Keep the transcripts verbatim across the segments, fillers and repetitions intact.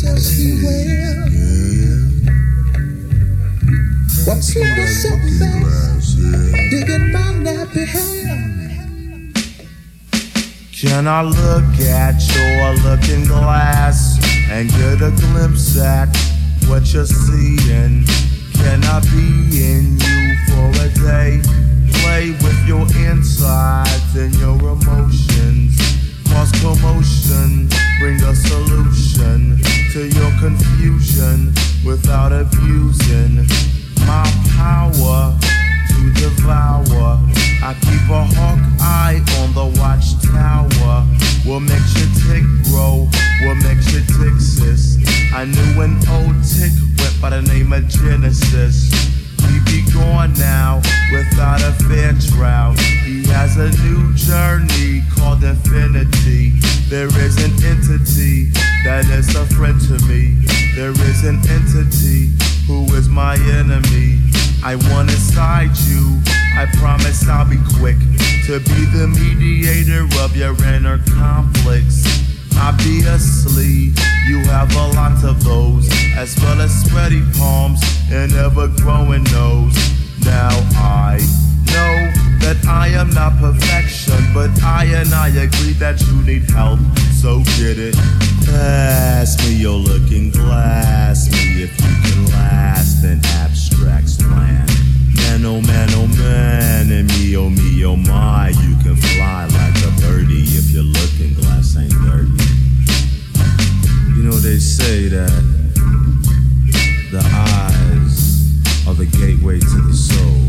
does he wear? What's little setback? Digging my nappy hair. Can I look at your looking glass and get a glimpse at what you're seeing? Can I be in you for a day? Play with your insides and your emotions. Cause commotion, bring a solution to your confusion without abusing my power to devour. I keep a hawk eye on the watchtower. What makes your tick grow? What makes your tick sis? I knew an old tick went by the name of Genesis. He be gone now without a fair trial. He has a new journey called infinity. There is an entity that is a friend to me. There is an entity who is my enemy. I want inside you. I promise I'll be quick to be the mediator of your inner conflicts. Obviously, you have a lot of those, as well as sweaty palms and ever-growing nose. Now I know that I am not perfection, but I and I agree that you need help, so get it. Pass me your looking glass, me if you can last in abstract's land. Man, oh man, oh man, and me, oh me, oh my, you can fly like a birdie if your looking glass ain't dirty. You know they say that the eyes are the gateway to the soul.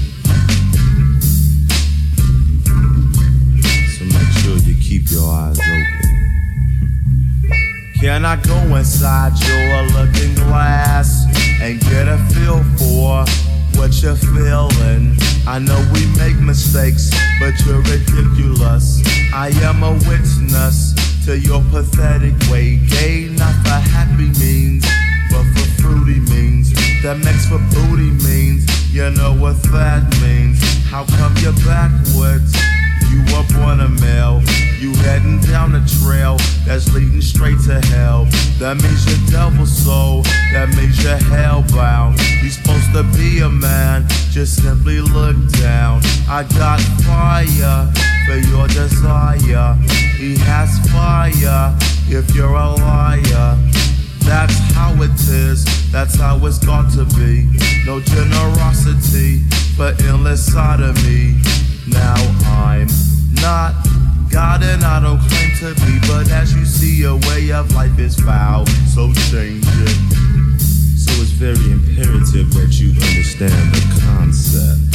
So make sure you keep your eyes open. Can I go inside your looking glass and get a feel for what you're feeling? I know we make mistakes, but you're ridiculous. I am a witness to your pathetic way. Gay not for happy means, but for fruity means. That makes for booty means. You know what that means. How come you're backwards? You were born a male. You heading down the trail that's leading straight to hell. That means you're devil soul. That means you're hellbound. You're supposed to be a man, just simply look down. I got fire for your desire. He has fire if you're a liar. That's how it is, that's how it's got to be. No generosity, but endless sodomy. Now I'm not God and I don't claim to be, but as you see, your way of life is foul, so change it. So it's very imperative that you understand the concept.